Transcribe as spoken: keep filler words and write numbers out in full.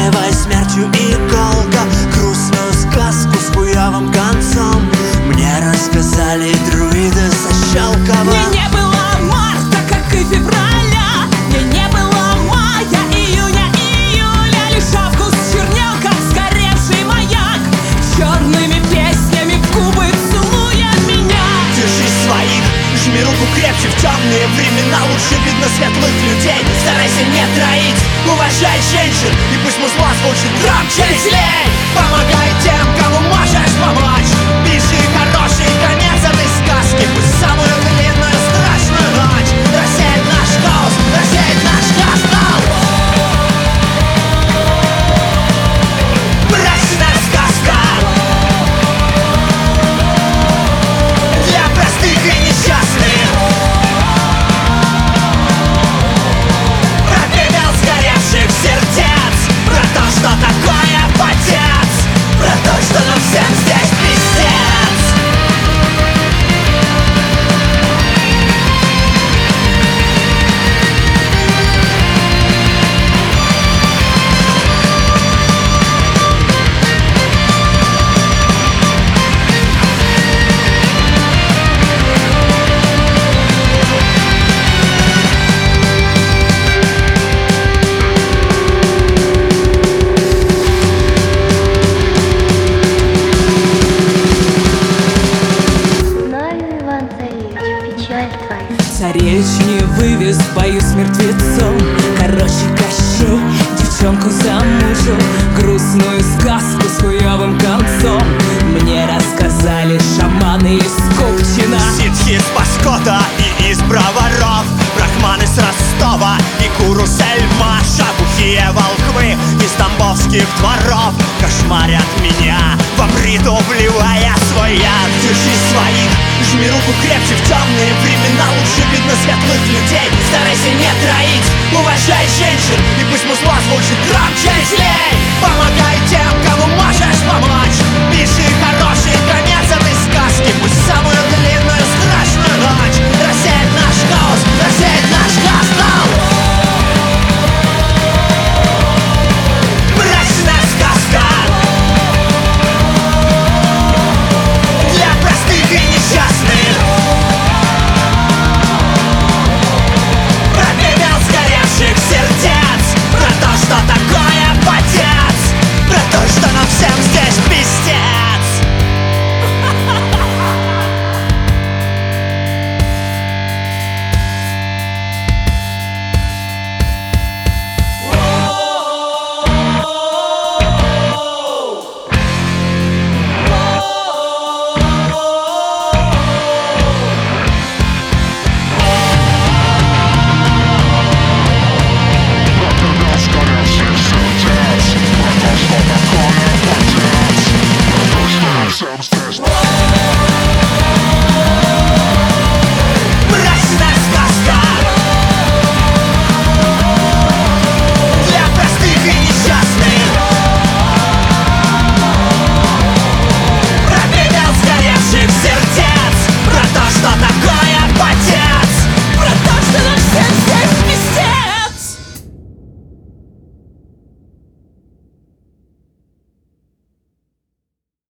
кровавой смертью иголка. Грустную сказку с хуёвым концом мне рассказали друиды со Щелково. Мне не было марта, как и февраля. Мне не было мая, июня, июля. Лишь август чернел, как сгоревший маяк, черными песнями в губы целуя меня. Держи своих, жми руку крепче. В темные времена лучше видно светлых людей. Старайся не троить, уважай женщин, и пусть музла звучит громче и злей. Помогай тем, кому можешь помочь. Пиши хороший конец этой сказки. Пусть самую длинную страшную ночь рассеет наш голос, рассеет наш костол. Мрачная сказка для простых и несчастных. Про пепел сгоревших сердец, про то, что такое потец, про то, что нам всем здесь пиздец. Царевич не вывез в бою с мертвецом. Короче, Кощей девчонку замучил. Грустную сказку с хуёвым концом мне рассказали шаманы из Купчино. Ситхи из Пашкота и из Броваров, брахманы с Ростова и Курус-эль-Маш. Бухие волхвы из тамбовских дворов кошмарят меня в обриду, вливая свой яд. Держи своих, жми руку крепче. В темные времена лучше видно светлых людей. Старайся не троить, уважай женщин, и пусть музла звучит громче и злей. Помогай